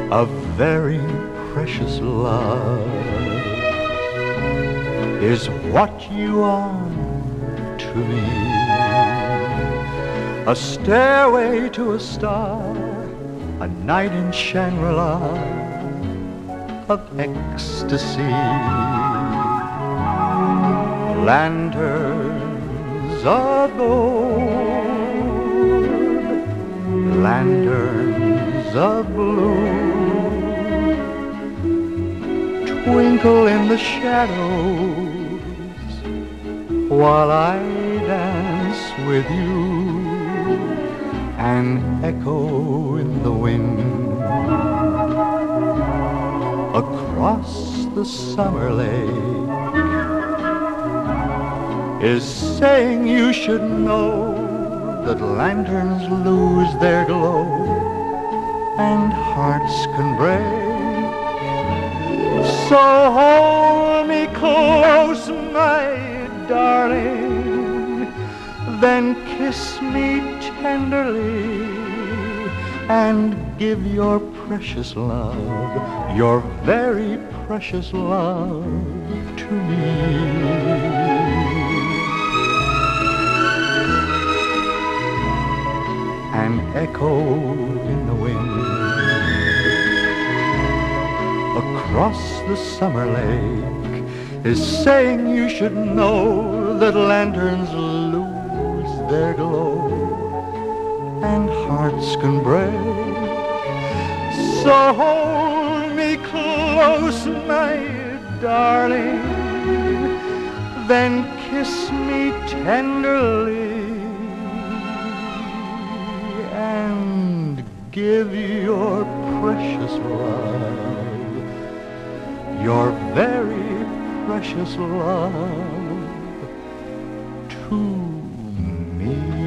a very precious love is what you are to me. A stairway to a star, a night in Shangri-La of ecstasy. Lanterns of gold, lanterns of blue, twinkle in the shadows while I dance with you, and echo in the wind across the summer lake is saying you should know that lanterns lose their glow and hearts can break. So hold me close, my darling, then kiss me tenderly and give your precious love, your very precious love to me. An echo in the wind across the summer lake is saying you should know that lanterns lose their glow and hearts can break. So hold me close, my darling, then kiss me tenderly and give your precious love, your very precious love to me.